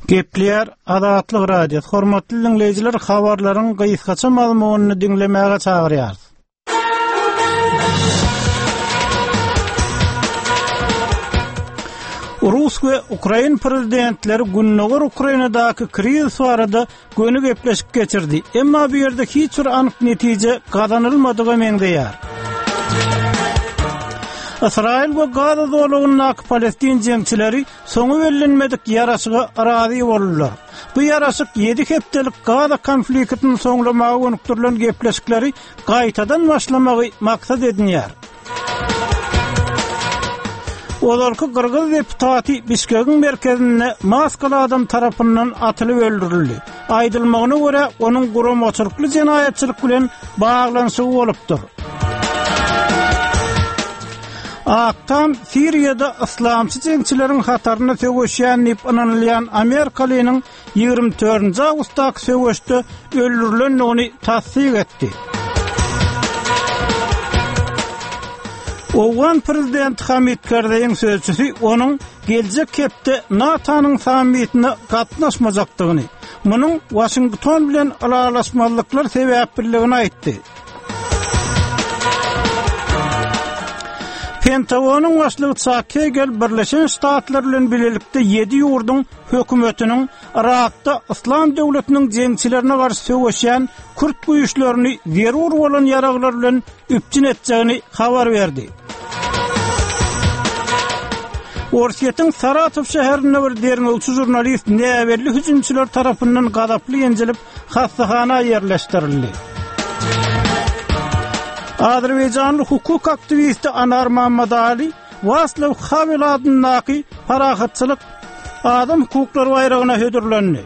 Gepler Adatlyk radio. Hormatly dinleyijiler, habarlaryň gysgaça mazmunyny dinlemäge çagyrýar. Rus we Ukraina prezidentleri günnäger Ukrainadaky kriz barada gönü gepleşip geçirdi. Emma bu ýerde hiç bir anyk netije gazanylmadygy meňdeýär. İsrail ve Gaza zolugynyň Palestin jeňçileri soňy bellenmedik ýaraşyga arazy boldular. Bu ýaraşyk 7 hepdelik Gaza konfliktini soňlamagy öňkdirilen gepleşikleri gaýtadan başlamagy maksat edinýär. Olarky Gürgüz deputaty Bişkegiň merkezine maskaly adam tarapyndan atylyp öldürildi. Aýdylmagyna görä onuň guramaçylykly jenaýetçilik bilen baglanyşy bolupdyr. Aktam Siriýada islamçy jeňçileriň hataryna söwüşýän diýip ananylýan Amerikalynyň 24-nji awgustdaky söwüşde öldürilendigini tasdik etdi. Owan prezident Hamid Karzaiň sözçüsü onuň geljek hepde NATO'nyň sammitine gatnaşmajakdygyny, munyň Washington bilen alalaşmalyklar sebäpligini aýtdy. Pentagonyň başlygy Kegel Birleşen Ştatlar bilen birlikde 7 ýurduň hökümetiniň Irakda İslam döwletiniň jeňçilerine garşy söwüşýän Kürt güýçlerini zerur bolan ýaraglar bilen üpjün etjegini habar berdi. Orsiýetin Saratov şäherine bir derňewçi jurnalist näberli hüjümçiler tarapyndan gadaply ýenjilip hastahana ýerleşdirildi. Azerbaycanlı hukuk aktivisti Anar Mammadali Vaslav Havel adyndaky parahatçylyk adam hukuklary bayragyna hödürlendi.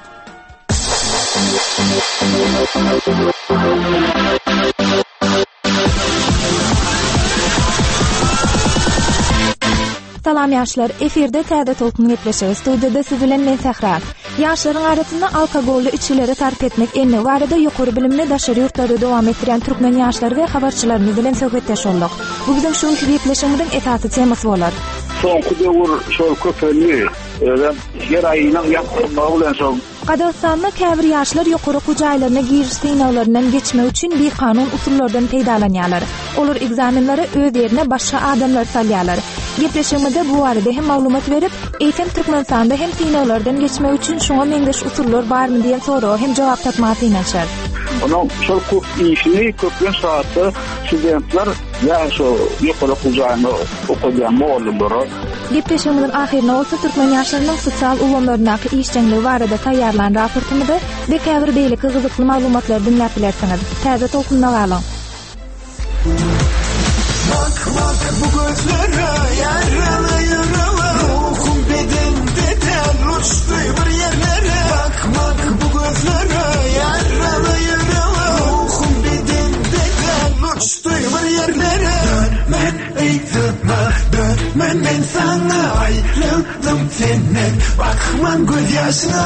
Salam yaşlar, efirde täze tolkun gepleşigi. Studiýada siz bilen men Sehrat. Yaşlaryň arasynda alkogoly içkileri sarf etmek enne barada ýokary bilimli daşary ýurtlarda dowam etdiren türkmen ýaşlary we habarçylaryny bilen söhbetdeş bolduk. Bu bizim şuňky gepleşigimiň esasy temasy bolar. Soňky döwür şol köpelli, yer aýynyň ýakynlygy bilen soň Qazaqstanda käbir ýaşlar ýokary gujaýlaryna giriş synawlarynyň geçmek üçin bir kanun usullardan peýdalanýarlar. Olar egzamenleri öz ýerine başga adamlar salýarlar. Gepleşigimizde bu barada hem maglumat berip, eýtem Türkmenistanda hem synawlardan geçmek üçin şoňa meňdeş usullar barmy diýen soraw hem jogap tapmagy ýa-şar. Onu şol köp işini köpden saatda studentler ya şu ýokary gujaýyny okuyan bolýar. Gepleşigimizin ahyrına olsa Türkmen ýaşlarynyň sosial ulanlaryndaky işçiligi barada taýýarlan raportymyzda bekäbir beýleki gyzykly maglumatlar dinläp bilersiňiz. Täze tolkunna galyň. Bak bu gözlere yaralı yaralı ruhum bedende ter uçtu bir yerlere. Bak bu gözlere yaralı yaralı ruhum bedende ter uçtu bir yerlere. Dönmen dönmen ben sana ayrıldım senden. Bakman göz yaşına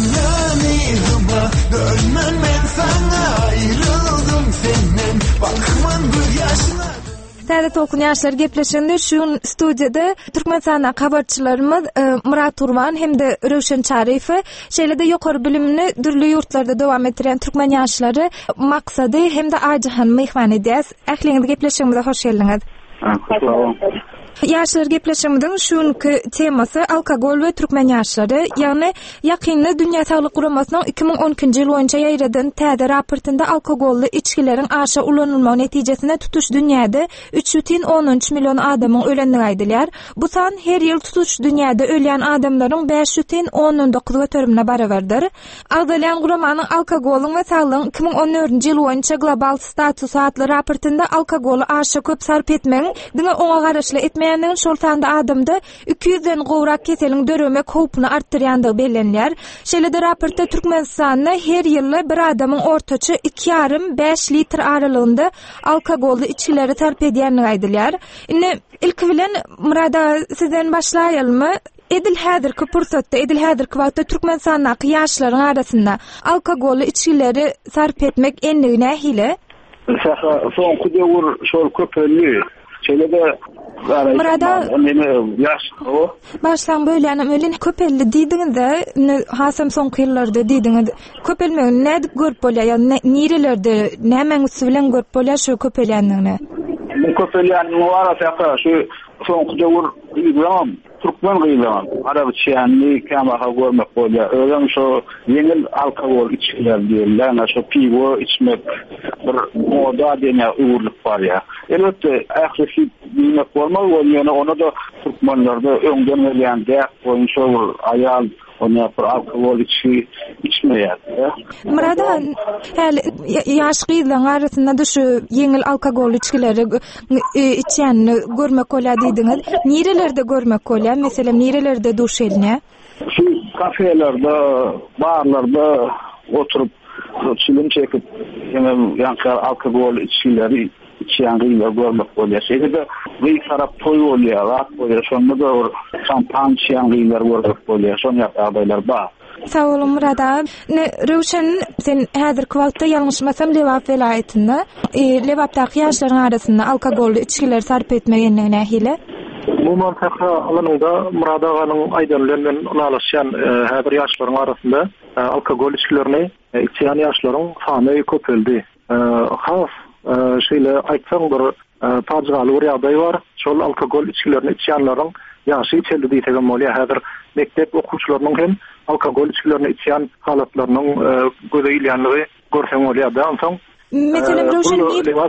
dönmen ben sana ayrıldım senden. Bakman göz yaşına. Täze tolkun ýaşlar gepleşende şu studiýada Türkmenistana habarçylarymyz Murat Turman hem-de Röşen Çarifi şeýlede ýokary bilimini dürli ýurtlarda dowam etdiren türkmen ýaşlary maksady hem-de aýjyhan mehman edýäs. Ähliňiz gepleşigimize hoş geldiňiz. Ýaşlar gepleşigimiziň şuňky temasy alkogol we türkmen ýaşlary, ýagny ýakynda Dünýä Saglyk Guramasynyň 2012-nji ýyl boýunça ýaýradan täze raportynda alkogolly içkileriň aşa ulanylmagy netijesinde tutuş dünýäde 3,13 million adamyň ölenligi aýdylýar. Bu san her ýyl tutuş dünýäde ölýän adamlaryň 5,19 götürümine barabardyr. Agdalyan Guramanyň alkogoluň we saglygyň 2014-nji ýyl boýunça global status adly raportynda alkogolu aşa köp sarp etmegiň diňe oňa garaşly etmeýän şol sanda adamda 200-den gowrak keseliň döremek howpuny artdyrýandygy bellenýär. Şeýle raportda Türkmenistanda her ýyly bir adamyň ortaça 2,5 litr aralygynda alkogolly içkileri sarp edýänligi aýdylýar. Indi ilk bilen Murada sizden başlaýalmy? Edil häzirki pursatda, edil häzirki wagtda Türkmenistanyň ýaşlaryň arasynda alkogolly içkileri sarp etmek endigine hile. Soňky döwür şol köpelli Şöyle de Murada yaş o. Baştan böyle ölen köpelli diýdiňiz de hasam soňky ýyllarda diýdiňiz. Köpelmeň näde görüp bolýar? Nirelerde nämeňi bilen görüp bolýar şu köpelýändigini? Bu köpelýän wara taqa şu soňky döwür ýyglam Türkmen gyýlan. Arab çäni kama görmek bolýar. Öňe şu ýeňil alkogol içkiler diýerler, şu piwo içmek bir moda diýene uğurluk bar ya. Elbette ähli bilmek bolmaz, ýöne onu da Türkmenlerde öňden gelýände boýunça ayal onu yapar alkol içmeýär. Murada häli ýaş gyzlaň arasynda da şu ýeňil alkogol içkileri içýänini görmek bolýar diýdiňiz. Nirelerde görmek bolýar? Meselem nirelerde duş eline? Şu kafelerde, barlarda oturup çilim çekip ýa-da alkogol içkileri içýän gyzlar görmek bolýar. Şeýle bir tarap toy bolýar, at bolýar, şonda da şampan içýän gyzlar görmek bolýar. Şonu ýapaýlar bar. Sağ olun Murada. Röşen sen häzirki wagtda ýalňyşmasam Lewap welaýetinde Lewapdaky ýaşlaryň arasynda alkogolly içkiler sarp etmegenine nähile? Bu mantyka alanyňda Murada aganyň aýdanlaryň ulaşýan häzir ýaşlaryň arasynda alkogol içkilerini içýän ýaşlaryň sany köpeldi. Has şeýle aýtsaň bir tajgaly bir ýagdaý bar. Şol alkogol içkilerini içýänleriň ýaşy içildi diýsegem bolýar. Häzir mektep okuwçylarynyň hem alkogol içkilerini içýän halatlarynyň gözeýilýänligi görseň bolýar. Soň Mesela Röşen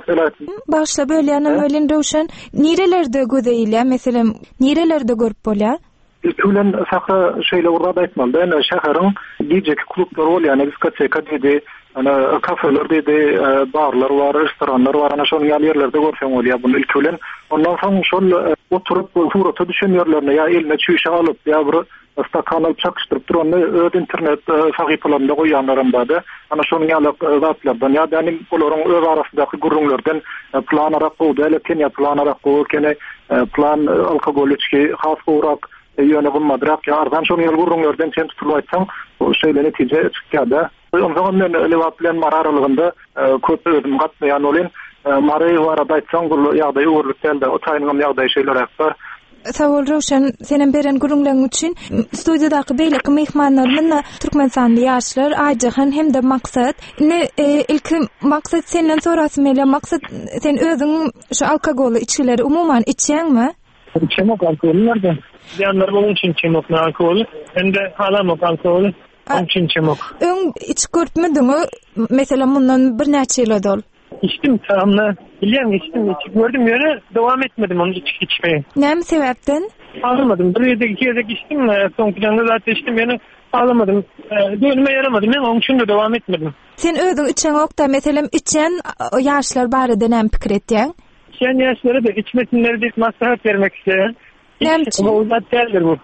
başla böyle ölen Röşen nirelerde gözeýilýär? Mesela nirelerde görüp bolýar? Ülen sakra şeýle urada aýtmaldy. Şäheriň gijeki klublary bolýar, diskoteka dedi, ana kafeler dedi, barlar bar, restoranlar bar, ana şol ýerlerde görseň bolýar bunu ilkülen. Ondan soň şol oturup surata düşen ýerlerine ýa eline çüýşe alyp ýa bir stakan alyp çakışdyryp durany öz internet sahypalarynda goýanlarym bady. Ana şonuň ýaly zatlardan ýa da olaryň öz arasyndaky gurrunlardan plan arap boldy, elken plan arap boldy, plan alkogol içki has urak ýöne bulmadrak ýa arzan şonuň ýaly gurrunlardan sen tutulyp aýtsaň o şeýle netije çykýardy. Ondan men Lewap bilen mararalygynda köp özüm gatmaýan bolen Mary warada aýtsaň bu ýagdaý uğurluk däldi. O taýynan ýagdaý şeýler bar. Sağ ol Röşen, senin beren gurunlaryň üçin studiýadaky beýleki mehmanlaryň Türkmenistanly ýaşlar aýdyhan hem de maksat. Ilki maksat senden sorasym ele maksat sen özüň şu alkogoly içkileri umuman içýänmi? Içemok alkoly nerede? Ýanlar bolan üçin içemok alkoly, hem de halamok alkoly. Onun için içemok. Öň iç görpmediňmi? Mesela mundan bir näçe ýyl ol? İçtim tamamla. Biliyorum içtim. Gördüm yöne devam etmedim onu içmeye. Ne sebepten? Ağlamadım. Bir yerde iki yerde içtim. Son planda zaten içtim yani ağlamadım. Dönüme yaramadım. Yani onun için de devam etmedim. Sen ödün içen okta mesela içen yaşlar bari denen pikir etyen? İçen yaşlara da içmesinleri de maslahat vermek isteyen. Bu uzat değerdir bu.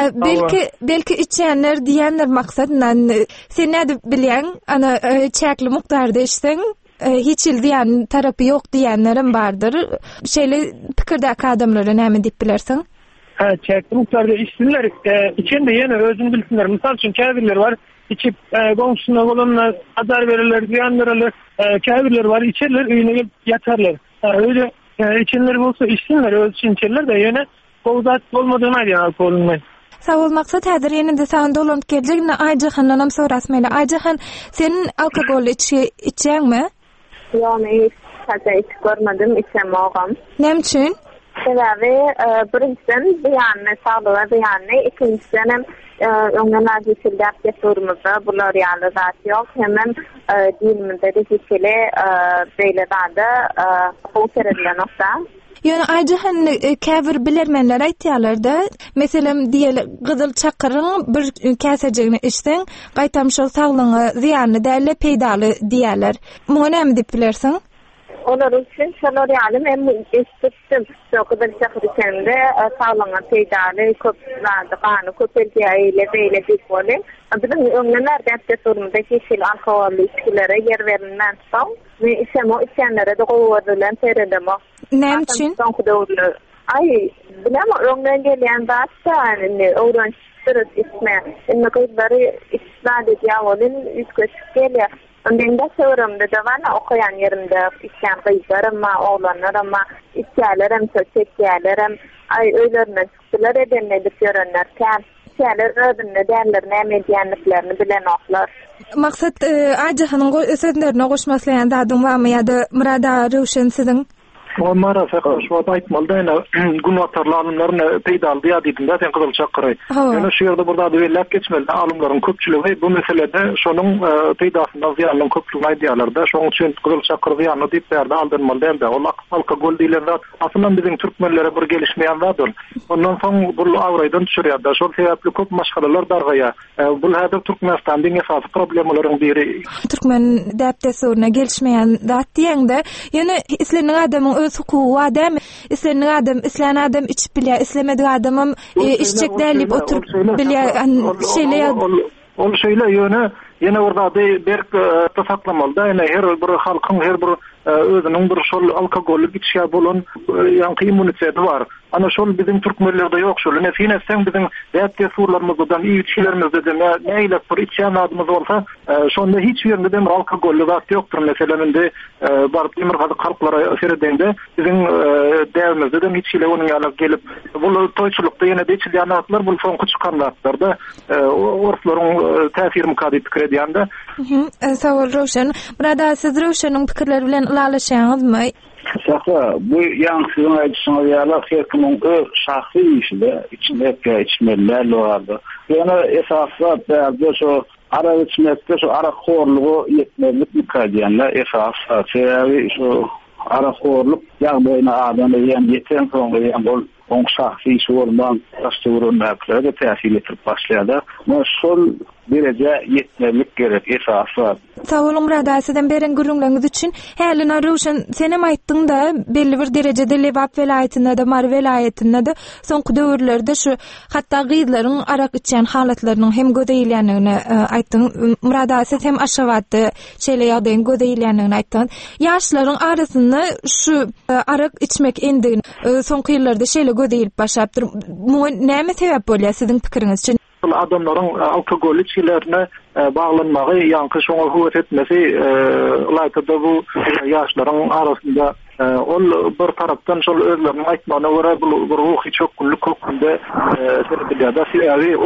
Belki içenler diyenler maksadından sen ne bilen ana çekli miktarda içsen hiç il diyen tarafı yok diyenlerin vardır. Şeyle pikirdeki adamları ne mi dip bilersin? Çekli miktarda içsinler. İçen de yine özün bilsinler. Misal için kâbirler var. İçip komşusuna olanlar azar verirler, ziyan verirler. Kâbirler var. İçerler, öyle yatarlar. Öyle içenler olsa içsinler. Öz için içerler de yine kovzat olmadığına diyen alkolünler. Sağ ol maksat häzir ýene-de saň dolanıp geljekne Aýjahanam sorasmaýla. Aýjahan senin alkogoly içýänmi? Ýani hiç görmedim, içemogam. Näme üçin? Sebebi birinciden beýany saglyga beýany, ikinciden hem öňden aýdyşylýar ýaşurymyzda bular ýaly zat ýok. Hem dinimizde de hiçle beýle zada hoşerlen nokta. Yani Aýjahan käbir bilermenler aýtýarlar-da, meselem diýeli gyzyl çakyryň bir käsejegini içseň, gaýtam şol saglygyňa ziýany däle peýdaly diýerler. Muňa näme diýip bilersiň? Olar üçin şolar ýaly men istetdim. Şokda çakyrykende saglygyňa peýdaly köp zady gany köpelýär beýle diýip bolen. Bizim öňler däpde sorumda kişil alkoholy içkilere yer berilmän soň ve içenlere de gowurdylan seredem. Näme üçin? Ay, bilem öňden gelýän zatany öwrenşdirip içme. Inne gyzlary isnady ýawalyň üýtgeç gelýär. Ondan da soramda da bana okuyan yerimde isyan kıylarım ama oğlanlarım ama isyanlarım, çekiyelerim ay öylerine çıktılar edenleri görünürken isyanlar ödünle derlerine medyanlıklarını bilen oklar. Maksat Ajahanın sözlerine koşmaslayan dadım var mı ya da Murada Rövşen sizin? Onlara şu aytmalda gün atarlı alımların peyda aldı ya dediğinde sen kızılçak kıray. Yani şu yerde burada da verlep geçmeli alımların köpçülüğü bu meselede şunun peydasında ziyarların köpçülüğü diyalarda şunun için kızılçak kırıyanı deyip verdi aldırmalı değil de. O alkogol değiller de aslında bizim Türkmenlere bir gelişmeyen vardır. Ondan sonra bu avraydan düşürüyor da. Şu sebeple köp maşgalalar dargaya. Bu hada Türkmenistan'ın esası problemlerin biri. Türkmen depte soruna gelişmeyen dat diyen de yani İslam'ın adamın öz hukuku adam, İslam'ın adam, İslam adam içip bile, İslam'ın adamım içecek derlip oturup bile şeyle ol şeyle yine orada berk tasaklamalı da her bir halkın her bir özünün bir şol alkogolik içkiye bolan yankı immuniteti var. Ana şol bizim Türkmenlerde yok şol. Nefine sen bizim depte surlarımızdan, iyi içkilerimizde de neyle bir içen adımız olsa şonda hiç yerinde de alkogolik zat yoktur. Mesela de barıp demir halklara seredende bizim devrimizde de içkiyle onun yanına gelip bu toyçulukta yine de içilen atlar bu son çıkanlarlarda orfların tesir mukadit krediyanda. Sağ ol Rövşen. Burada siz Rövşen'in fikirleri bilen ilerleşeğiniz mi? Bu yansıyan ayçısına yalar herkimin şahsi işinde içmeler vardı. Yani esasla bazı şu ara içmekte şu ara korluğu yetmezlik mukadiyenler esasla şu ara korluk yağmayına adamı yeten sonra on şahsi sorundan rastgele nakları tesir etip başladı. Ama sol derece yetmezlik gerek esasla. Sağ olun Murada, sizden beren gürünleriniz için. Hälin Rövşen senem aýtdyň da belli bir derejede Lebap velayetinde de Mar velayetinde de soňky döwürlerde şu hatda gyýdlaryň arak içen halatlarynyň hem gödeýilýändigini aýtdyň. Murada, siz hem aşawatda şeýle ýagdaýyň gödeýilýändigini aýtdyň. Ýaşlaryň arasynda şu arak içmek endigini soňky ýyllarda şeýle gödeýilip başapdyr. Bu näme sebäp bolýar sizin pikiriňiz üçin? Adamların alkogol içkilerine bağlanmağı yankı şoňa hüwet etmesi laytada bu yaşların arasında ol bir taraftan şol özlerinin aýtmagyna görä bu ruhy çökünlük kökünde sebebiyle siýawy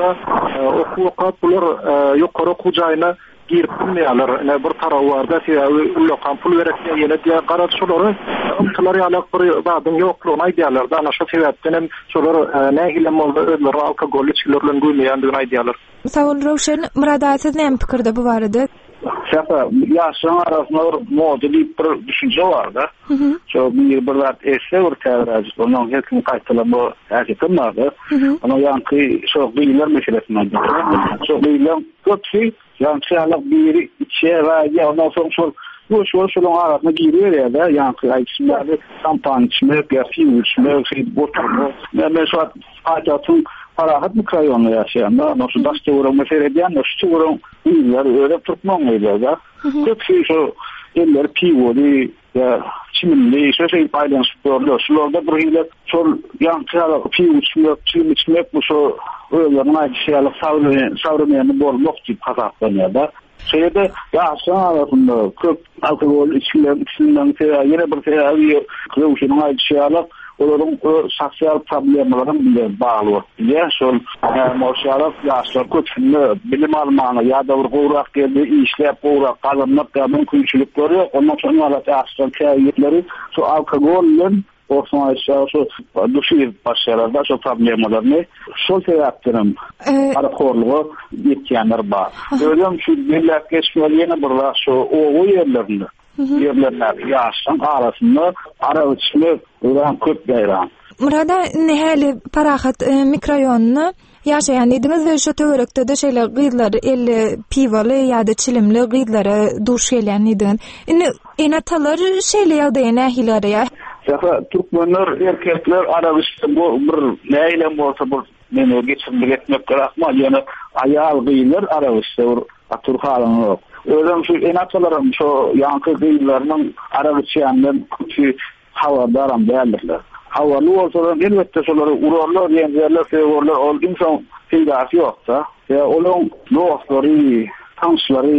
okuwak bular ýokary okuw jaýyna girip bilmeýärler. Bir tarapy barda siýawy ullakan pul berekde ýene diýe garap şolary umtulary ýalak bir zadyň ýoklugyny aýdýarlar. Ana şu sebäpden hem şolar nähile molda özleri alkogol içkiler bilen goýmaýandygyny aýdýarlar. Sağ ol Rövşen. Murada, siz näme pikirde bu barada? Şaka yaşın arasında modeli bir düşünce var da. Şu bir zat esse bir tevrazi. Onun hekim kayıtlama erkekim vardı. Ama yankı çok bilgiler meselesinden gidiyor. Çok bilgiler kötü. Yankı alıp biri içe ve ondan sonra şolun arasına giriyor ya da yankı ayçımlarda şampan içmek, yafi içmek, boturma. Mesela acatın parahat mikrayonla yaşayanlar, nasıl başta uğram mesele ediyen, nasıl uğram iyiler, öyle tutmamayla da. Kötü şu eller pivoli, çiminli, şey paylaşıyorlar. Şurada bir hile, sol yankı piv içmek, bu şu öğlenin ayçıyalık savramayanı borluk gibi kazaklanıyor da. Şeyde yaşan arasında köp alkogol içkinden yine bir teyavi kılışının ayçıyalık olaryň sosial problemleriň bilen bagly. Ya şol moşarat yaşlar köpünde bilim almany ýa-da bir gowrak geldi, işläp gowrak galanyp galyň künçülükleri, ondan soň alat yaşlar täýetleri şu alkogol bilen ortaňa şu düşýär başlaryda şu problemlerini şol sebäpden arakorlugy ýetýänler bar. Öýlem şu millet geçmeli ýene bir şu o ýerlerinde yerlerler yaşan arasında ara içmek ulan köp gayran. Murada nähäli parahat mikrorayonyny yaşayan ediniz ve şu töwerekde de şeýle gyýdlary elle piwaly ýa-da çilimli gyýdlary duş gelýän edin. Ine talar şeýle ýagdaýa nähilere ýa? Türkmenler erkekler arabisinde bu bir näile bolsa bu meni geçirmek etmek gerekma ýa-da aýal gyýlar arabisinde aturhalyň ýok. Özüm şu enatlarım şu yankı gyýlarynyň araçyandan kötü hawadaram däldirler. Hawaly bolsa elbetde şolary urarlar ýa-da sewerler ol insan peýdasy ýoksa, ýa olaryň dostlary, tanşlary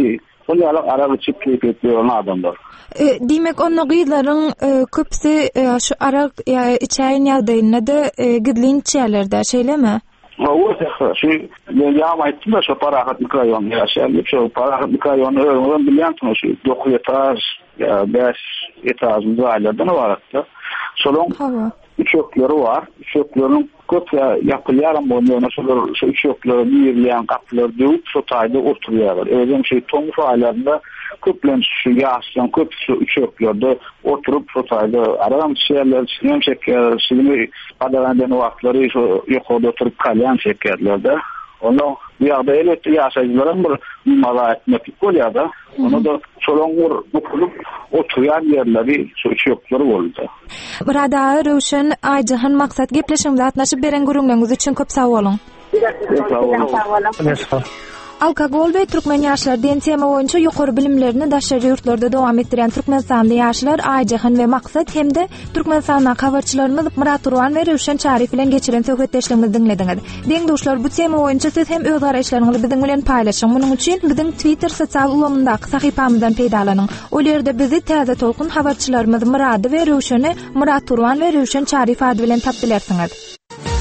Onlara araba çıkıp ediyor adamlar. Demek onu gıyların köpsi şu arak içayın yağdayına da gidlin içerlerde şeyle mi? O şu yamaytım da şu parahatlık rayon yaşayalım. Şu parahatlık rayonu öğrenmeden biliyorsun şu 9 etaj 5 etajlı ailelerden var hatta. Solon uçakları var. Uçakların köp yapılaran boyunca şu uçakları birleyen kapıları dövüp şu tayda oturuyorlar. Özüm şey Tomuş ailelerinde köplen şu yaşlayan köp şu uçaklarda oturup şu tayda aradan şeyler sinema çeker, sinema adalarından vakitleri şu yukarıda oturup kalyan çekerlerdi. Onu bir yerde elbette yaşayıcıların bir numara etmek oluyor da onu da solongur okunup oturan yerleri uçakları oldu. Burada Ruşen Aycıhan maksat gepleşimde atnaşıp beren görünmeniz için köp sağ olun. Sağ olun. Alkogol ve Türkmen yaşlar den tema boyunca yukarı bilimlerini daşarı yurtlarda devam ettiren Türkmenistanlı yaşlar Aycıhan ve maksat hem de Türkmenistan'dan haberçilerimiz Murat Turwan ve Ruşen Çarif ile geçiren söhbetleşlerimizi dinlediniz. Deňdoşlar bu tema boyunca siz hem öz araşylaryňyzy biziň bilen paýlaşyň. Munyň üçin biziň Twitter sosial ulamyndaky sahypamyzdan peýdalanyň. Olarda bizi täze tolkun haberçilerimiz Murat ve Ruşeni Murat Turwan ve Ruşen Çarif ady bilen tapdylarsyňyz.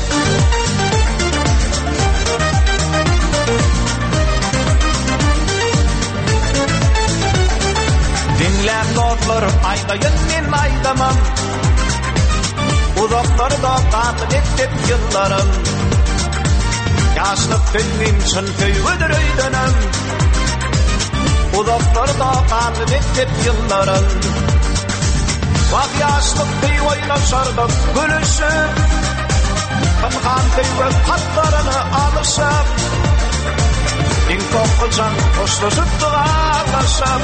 Dinlän dostlar, aýdaýyn men aýdamam. Uzaklarda gaty etip ýyllarym. Ýaşlyk benim çyn köýüdir öýdenem. Uzaklarda gaty etip ýyllarym. Waq ýaşlyk beýoýnaşardyk gülüşüp. Qanqan beýwe patlaryny alyşyp. Iň kokjan hoşlaşyp duraşyp.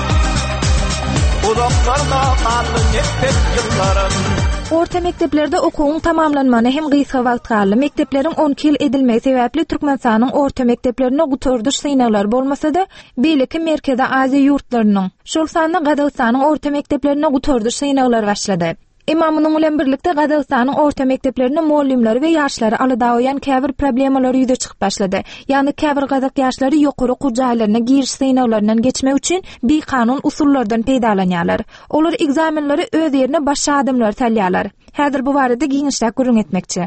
Orta mekteplerde okuwun tamamlanmany hem gysga wagt galy. Mektepleriň 12 ýyl edilmegi sebäpli Türkmenistanyň orta mekteplerine guturduş synaglar bolmasa-da, beýleki Merkezi Aziýa ýurtlarynyň şol sany Gazagystanyň orta mekteplerine guturduş synaglar başlady. Imamynyň bilen birlikde Gazagystanyň orta mekdeplerine mollimleri we ýaşlary aladaýan käbir problemler ýüze çykyp başlady. Ýani käbir gazak ýaşlary ýokary okujaýlaryna giriş synaglarynyň geçmek üçin bir kanun usullardan peýdalanýarlar. Olar egzaminleri öz ýerine başga adamlar talýarlar. Häzir bu barada giňişlik gürrüň etmekçi.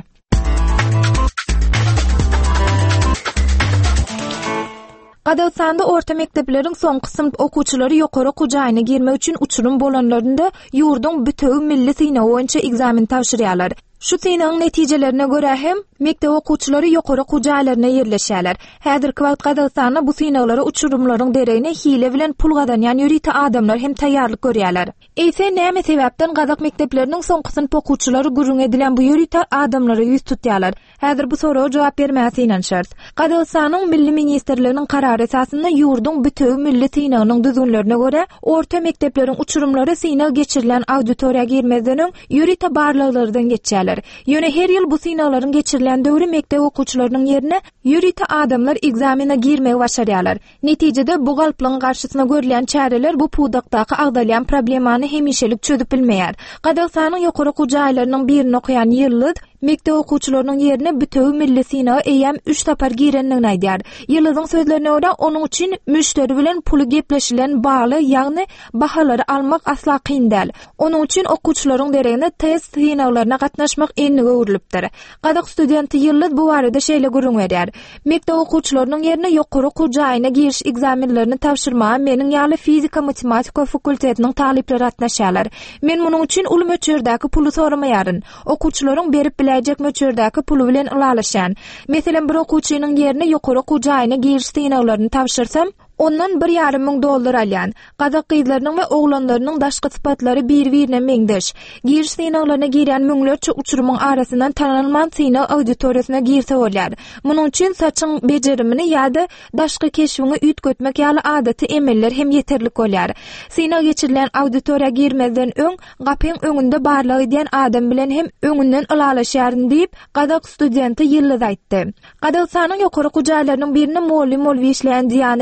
Gazagystanda orta mektepleriň soň kysym okuwçylary ýokary okujaýyna girmek üçin uçurum bolanlarynda ýurduň bütün milli synawy boýunça egzamin tapşyrýarlar. Şu synawyň netijelerine görä hem mektep okuwçylary ýokary okujaýlaryna ýerleşýärler. Häzirki wagt Gazagystanda bu synaglary uçurumlaryň derejine hile bilen pul gadanýan ýüriti adamlar hem taýýarlyk görýärler. Eýse näme sebäpden Gazak mekteplerining soň kysym okuwçylary gürrüň edilen bu ýüriti adamlary ýüz tutýarlar? Häzir bu soraga jogap bermäsi inanşar. Gazagystanyň milli ministrliginiň karary esasında ýurduň bütün milli synawynyň düzünlerine görä orta mektepleriň uçurumlary synag geçirilen auditoriýa girmezden öň ýüriti barlyklardan geçýärler. Ýöne her ýyl bu synaglaryň geçirilen döwri mekdep okuwçylarynyň ýerine ýüriti adamlar egzamine girmegi başarýarlar. Netijede bu galplyň garşysyna görülen çäreler bu pudakdaky agdalýan problemany hemişelik çözüp bilmeýär. Gazagystanyň ýokary okujaýlarynyň birini okuyan ýyllyd mektep okuwçylarynyň ýerine bütün milli synawy eýem 3 tapar girenligini aýdýar. Ýylydyň sözlerine görä onuň üçin müşteri bilen puly gepleşilen bagly, ýagny bahalary almak asla kyn däl. Onuň üçin okuwçylaryň derejine test synawlaryna gatnaşmak enlige öwrülipdir. Gazak studenti ýyllyd bu barada şeýle görüň berýär. Mektep okuwçylarynyň ýerine ýokary okujaýyna giriş egzaminlerini tapşyrmagy meniň ýaly fizika matematika fakultetiniň talipleri atnaşýarlar. Men munyň üçin uly möçürdäki puly soramaýaryn. Okuwçylaryň berip biläjek möçürdäki puly bilen ulalaşan. Meselem bir okuwçynyň ýerine ýokary okujaýyna giriş synawlaryny tapşyrsam, ondan $1,500 alýan. Gazak gyzlarynyň we oglanlarynyň daşky sypatlary bir-birine meňdeş. Giriş synawlaryna giren müňlerçe uçurumyň arasyndan tananman synaw auditoriýasyna girse bolýar. Munyň üçin saçyň bejerimini ýa-da daşky keşfini üýtgetmek ýaly adaty emeller hem ýeterlik bolýar. Synaw geçirilen auditoriýa girmezden öň gapyň öňünde barlygy diýen adam bilen hem öňünden ulalaşýaryn diýip Gazak studenti ýyllyd aýtdy. Gazagystanyň ýokary okujaýlarynyň birine molly işleýän diýany hem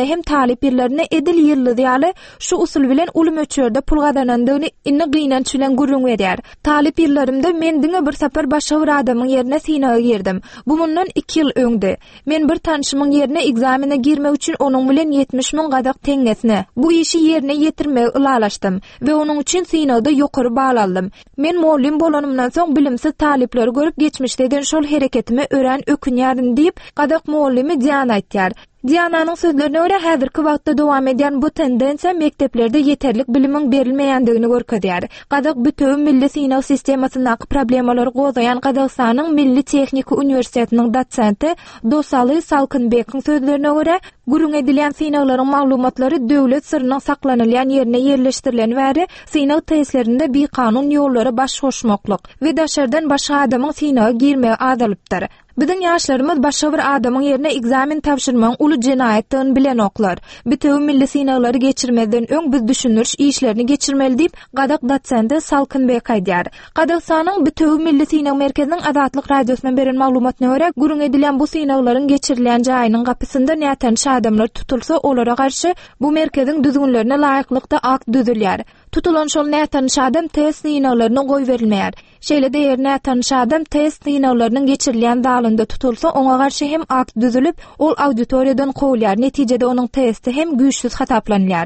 talip yerlerine edil ýylly diýaly şu usul bilen ulum öçörde pul gazanandygyny inni gynanç bilen gurrun edýär. Talip yerlerimde men diňe bir sapar başga bir adamyň ýerine synaga girdim. Bu mundan 2 ýyl öňde. Men bir tanşymyň ýerine egzamine girmek üçin onuň bilen 70 000 gadak teňesine bu işi ýerine ýetirmek ulalaşdym we onuň üçin synagda ýokary bal aldım. Men muallim bolanymdan soň bilimsiz talipleri görüp geçmişden şol hereketimi ören ökünýärim diýip gadak muallimi Diýan aýtýar. Diýananyň sözlerine görä häzirki wagtda dowam edýän bu tendensiýa mekteplerde ýeterlik bilimiň berilmeýändigini görkezýär. Gadak bütün milli synag sistemasynyň problemalary gozaýan Gadagstanyň Milli Tehnika Uniwersitetining dosenti Dosaly Salkynbekiň sözlerine görä gurrun edilýän synaglaryň maglumatlary döwlet sirriniň saklanylýan ýerine ýerleşdirilen bäri synag tesislerinde bir kanun ýollara baş goşmaklyk we daşardan başga adamyň synaga girmegi azalypdyr. Bizim ýaşlarymyz başga bir adamyň ýerine egzamin tapşyrmagyň uly jenaýetdigini bilen oklar. Bütün milli synaglary geçirmeden öň biz düşünürş işlerini geçirmeli diýip gadak dosenti Salkynbek aýdýar. Gadagstanyň bütün milli synag merkeziniň Azatlyk radiosyna beren maglumatyna görä gurrun edilen bu synaglaryň geçirilen jaýynyň gapysynda näten adamlar tutulsa olara garşy bu merkeziň düzgünlerine laýyklykda akt düzülýär. Tutulan şol näten adam test synaglaryna goý berilmeýär. Şeýle de näten adam test synaglarynyň geçirilýän dalynda tutulsa oňa garşy hem akt düzülüp ol auditoriýadan gowulýar. Netijede onuň testi hem güýçsiz hataplanýar.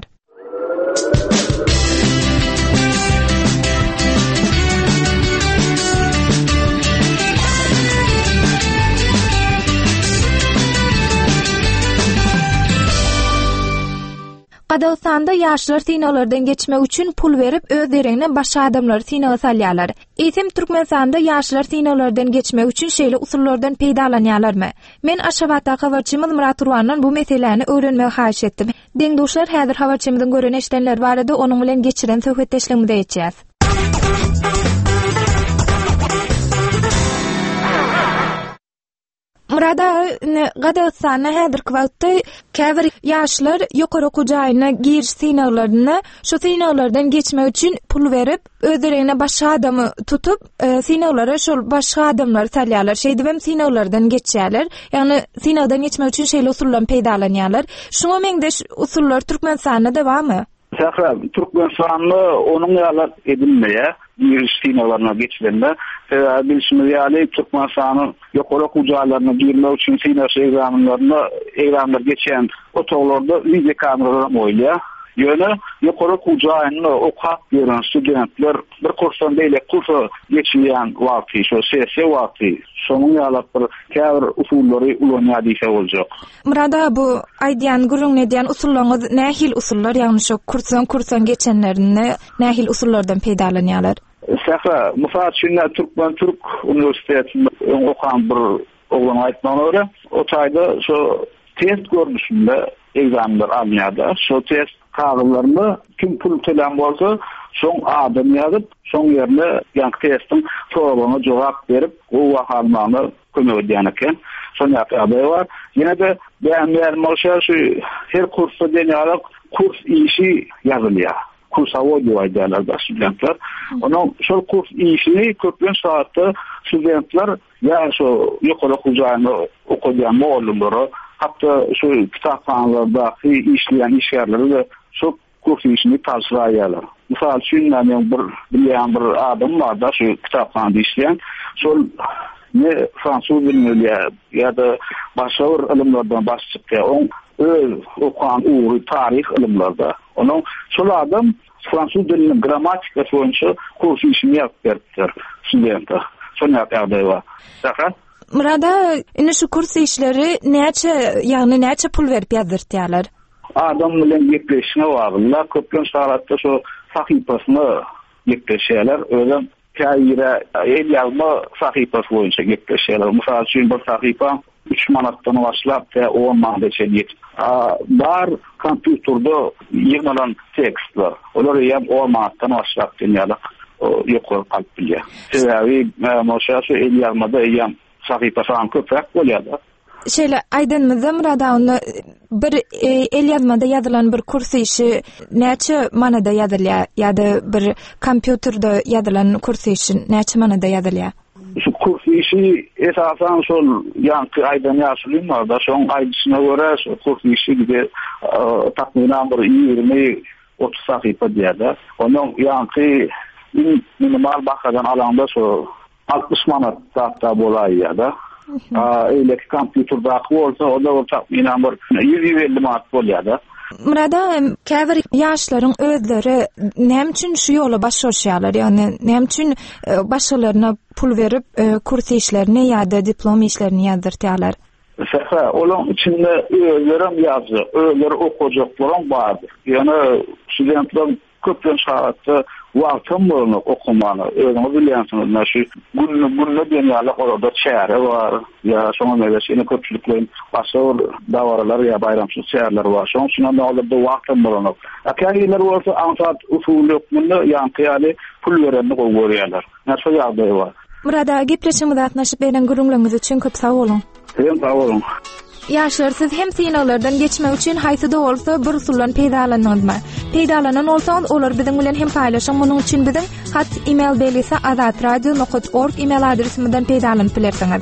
Gadagstanda ýaşlar synaglardan geçmek üçin pul berip öz derine başga adamlar synaga salýarlar. Eýsem Türkmenistanda ýaşlar synaglardan geçmek üçin şeýle usullardan peýdalanýarlarmy? Men Aşgabatda habarçymyz Murat Urwandan bu meseleni öwrenmegi haýyş etdim. Deňdoşlar häzir habarçymyzyň gören eşdenler barada onuň bilen geçiren söhbetdeşligimizi etjäs. Murada Gadagstanyň häzirki wagtda käbir ýaşlar ýokary okuw jaýyna giriş synaglaryna şu synaglardan geçmek üçin pul berip özlerine başga adamy tutup synaglara şol başga adamlar salýarlar. Şeýdip hem synaglardan geçýärler. Ýani synagdan geçmek üçin şeýle usullar peýdalanýarlar. Şuňa meňde usullar Türkmenistanda dawamy? Türkmenistanda onuň ýaly edilmeýär. Bir synaglaryna geçilende bilişimiz ýaly Türkmenistanyň ýokary okuw jaýlaryna girmek üçin synag egzamlar geçen otoglarda video kameralar moýlýar. Ýöne ýokary okuw jaýyny okap beren studentler bir kursdan beýle kursa geçilýän wagty, şo sessiýa wagty, şonuň ýaly bir käbir usullary ulanýar diýse boljak. Murada bu aýdýan gurrun edýän usullaryňyz nähil usullar, ýagny şo kursdan geçenlerini nähil usullardan peýdalanýarlar? Sähra, mysal üçin Türk Uniwersitetinde okan bir oglan aýtmagyna görä, o taýda şo test görnüşinde egzamlar alınýarda. Şo test kağıtlarını kim pul tölen bolsa, şoň adam ýazyp, şoň ýerine ýa testin soragyna jogap berip, o wagtlaryny kömek edýän eken. Şoňa ýa bar. Ýene de beýanmaýan bolsa şu her kursda denýärler, kurs işi ýazylýar. Kursavodu aýdýarlar studentler. Onuň şol kurs işini köpden saatda studentler ýa şo ýokary okuw jaýyny okudýan muallimleri hatta şu kitapxanalardaky işleyen işgärleri de şu kurs işini tapşyraýarlar. Mysal üçin men bir bilýän bir adam bar da şu kitapxanada işleyen, şol ne fransuz dilini ýa-da başga bir ilimlerden başlypdy. Oň öz okuwan uğru tarih ilimlerde. Onuň şol adam fransuz diliniň gramatikasy boýunça kurs işini ýazyp beripdir studentler. Şoňa ýa bar. Murada ine şu kurs işleri näçe pul berip ýazyrtýarlar? Adam bilen ýekleşine wagtynda köpden saatda şu sahypasyny ýekleşýärler. Özüm käýire el ýazma sahypasy boýunça ýekleşýärler. Mysal üçin bir sahypa 3 manatdan başlap 10 manatgacha ýetip. Bar kompýuterda ýygnalan tekstler. Olar ýa 10 manatdan başlap denýärler. Ýokary kalyp bilýär. Sebebi maşaşy el ýazmada ýa sahypasy köpräk bolýar. Şeýle aýdynmyzy Murada onu bir el ýazmada ýazylan bir kurs işi näçe manada ýazylýar ýa-da bir kompýuterda ýazylan kurs işi näçe manada ýazylýar? şu kurs işi esasen şol yankı aydan yaşlıyım var da şon aydısına göre şu kurs işi gibi takminan bir 20-30 sayfa diýär. Onun yankı minimal bakadan alanda şu 60 manat da bolar da. Öyle ki kompüterda bolsa o da takminan bir 150 manat bolýar da. Murada käbir ýaşlaryň özleri näme üçin şu ýola başlaşýarlar? Ýani näme üçin başlaryna pul berip kurs işlerini ýa-da diplom işlerini ýazdyrtýarlar? Sähä, olan içinde özlerim ýazdy, özleri okujak bardyr. Ýani studentler köpden şahatda wagtym bolmaly okumany, özüňiz bilýänsiňiz, şu günne dünýäli orada çäre bar, ýa şoňa meselesini köpçüliklerin başga dawarlar ýa bayramçy çäreler bar. Şoň üçin alanda wagtym bolmaly. Akariler bolsa ansat usulykmyny ýankyýaly pul berenni goýýarlar. Näçe ýagdaý bar. Murada gepleşimi atnaşyp beren gürümlüğüňiz üçin köp sag bolun. Sag bolun. Ýaşlar siz hem sinalardan geçmek üçin haýsy-da bolsa bir usuldan peýdalanýarmy? Peýdalanan bolsaňyz olar biziň bilen hem paýlaşyň. Munyň üçin biziň hat email belisi azatradio.org email adresimizden peýdalanyp bilersiňiz.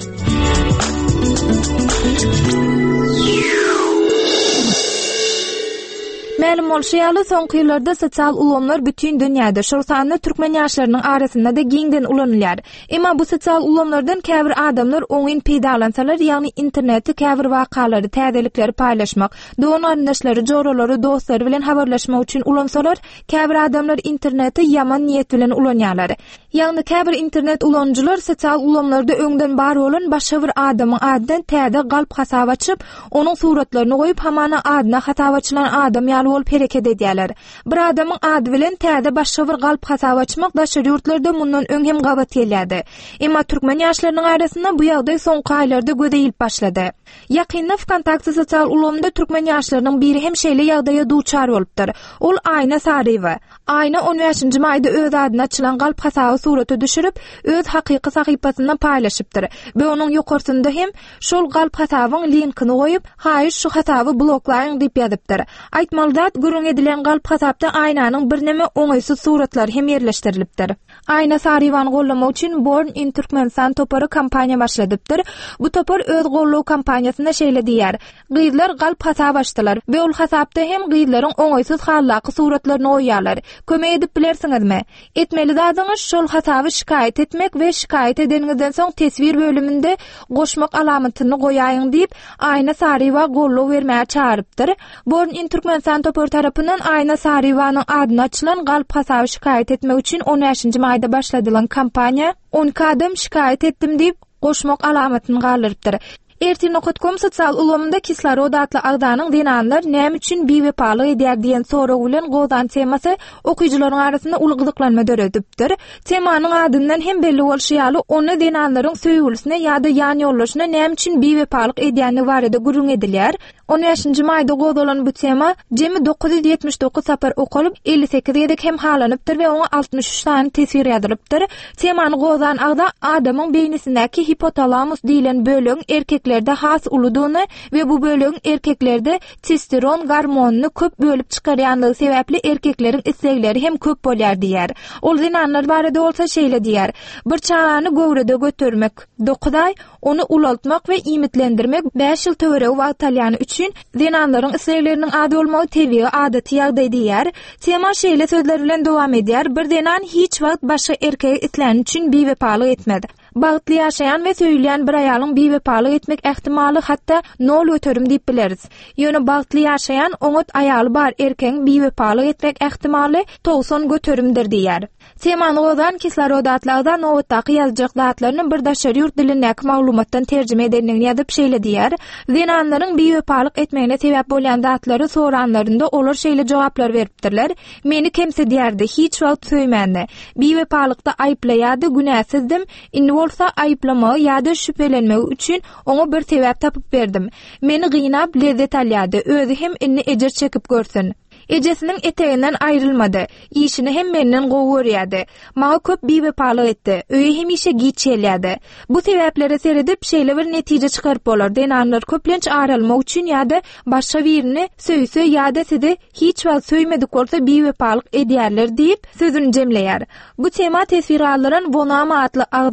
Ma'lum bolşýaly soňky ýyllarda sosial ulanlar bütün dünýäde, şursanly türkmen ýaşlarynyň arasynda da giňden ulanýar. Emma bu sosial ulanlardan käbir adamlar oňyn peýdalansalar, ýagny internetde käbir wakalary, täzelikleri paýlaşmak, dogan aryndaşlary, joralary, dostlary bilen habarlaşmak üçin ulansalar, käbir adamlar internetde ýaman niýet bilen ulanýarlar. Ýagny käbir internet ulanjylar sosial ulanlarda öňden bar bolan başga bir adamyň adydan täze galp hasap açyp, onuň suratlaryny goýup hamana adyna hasap açylan adam bolup hereket edýärler. Bir adamyň ady bilen täze başga bir galp hasap açmak daşary ýurtlarda mundan öň hem gabat gelýärdi. Emma türkmen ýaşlarynyň arasynda bu ýagdaý soňky aýlarda gödeyip başlady. Ýakynda WKontakte sosial ulamda türkmen ýaşlarynyň biri hem şeýle ýagdaýa duçar bolupdyr. Ol Aýna Sarywa. Aýna 15-nji maýda öz adyna açylan galp hasaby suraty düşürip, öz hakyky sahypasynda paýlaşypdyr. We onuň ýokarsynda hem şol galp hasabyň linkini goýup, "Haýyr şu hasaby bloklaýyň" diýip ýazypdyr. Aýtmalda gürüň edilen galp hasapda Aýnanyň birneme oňaýsyz suratlar hem ýerleşdirilipdir. Aýna Sarywany gollamak üçin Born in Turkmenistan topary kampaniýa başladypdyr. Bu topar öz gollaw kampaniýasynda şeýle diýär: "Gyzlar galp hasap açdylar we ol hasapda hem gyzlaryň oňaýsyz hallaky suratlaryny goýýarlar. Kömek edip bilersiňizmi? Etmeli zadyňyz şol hasaby şikaýet etmek we şikaýet edeniňizden soň tesbir bölüminde goşmak alamatyny goýaýyň" diýip Aýna Sarywa gollaw bermäge çağırypdyr. Born in Turkmenistan topar tarapyndan Aýna Sarywanyň adyna açylan galp hasaby şikaýet etmek üçin 15-nji maýda başladylan kampaniýa 10 adam şikaýet etdim diýip goşmak alamatyny galyrypdyr. Ertin.com sosial ulamda kislorod adly agdanyň denanlar näme üçin bewepalyk edýär diýen soraw bilen gozan temasy okuýjylaryň arasynda uly gyzyklanma döredipdir. Temanyň adyndan hem belli bolşýaly onu denanlaryň söýgülisine ýa-da ýany ýollaşyna näme üçin bewepalyk edýäni barada gürüň edilýär. 15-nji maýda gozalan bu tema jemi 979 sapar okulyp 58 ýerek hem halanypdyr we oňa 63 sany tesir ýazylypdyr. Temany gozan agda adamyň beýnisindäki hipotalamus diýilen bölüň erkeklerde has uludyny we bu bölüň erkeklerde testosteron gormonuny köp bölüp çykarýanlygy sebäpli erkekleriň islegleri hem köp bolýar diýär. Ol zinanlar barada bolsa şeýle diýär: bir çağany göwrede götürmek 9 ay, onu ulaltmak we imitlendirmek 5 ýyl töwereg wagt alýany üçin zinanlaryň islegleriniň ady bolmagy tebii adaty ýagdaý diýär. Tema şeýle sözler bilen dowam edýär: bir denan hiç wagt başga erkege itlen üçin bewepalyk etmedi. Bagtly ýaşaýan we söýleýän bir aýalyň bewepalyk etmek ähtimaly hatda 0 öterim diýip bileriz. Ýöne bagtly ýaşaýan oňat aýaly bar erkeň bewepalyk etmek ähtimaly 90 göterimdir diýär. Temany gozan kislorod atlagda nowatdaky ýazjak zatlaryny bir daşary ýurt dilindäki maglumatdan terjime edenligini ýazyp şeýle diýär: "Zinanlaryň bewepalyk etmegine sebäp bolýan zatlary soranlarynda olar şeýle jogaplar beripdirler: Meni kimse diýerdi, hiç wagt söýmände. Bewepalykda aýplaýardy, günäsizdim. Indi bolsa aýplamagy ýa-da şüphelenmegi üçin oňa bir sebäp tapyp berdim. Meni gynap lezzet alýardy, özü hem inni ejer çekip görsin. Ejesiniň eteginden aýrylmady. Işini hem menden gowurýardy. Maňa köp bewepalyk etdi. Öýe hemişe giçelýärdi. Bu sebäplere seredip şeýle bir netije çykaryp bolar. Denanlar köplenç aýrylmak üçin ýa-da başga birini söýse ýa-da sizi hiç wagt söýmedik bolsa bewepalyk edýärler" diýip sözüni jemleýär. Bu tema tesir alynan Bonama adly agda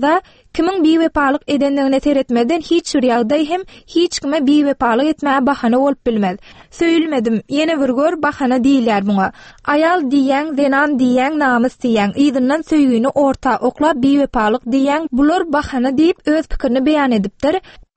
Kimin biwepalyk edendigine teretmeden hiç bir ýagdaý hem hiç kime biwepalyk etmäge bahana bolup bilmez. Söýülmedim, ýene bir gör bahana diýilýär buňa. Ayal diýen, zenan diýen, namys diýen, ýygyndan söýgüni orta okla biwepalyk diýen, bular bahana diýip öz pikirini beýan edipdir.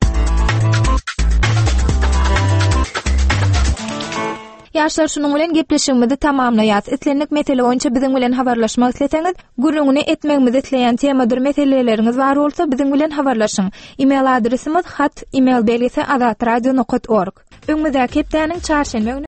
Yaşlar şunun bilen gepleşigimizi tamamlaýas. Islenlik mesele boýunça biziň bilen habarlaşmak isleseňiz, gürüňini etmegimizi isleýän temadyr meseleleriniz bar bolsa biziň bilen habarlaşyň. E-mail adresimiz hat email belgisi azatradio.org. Öňümüzdäki hepdäniň çarşembe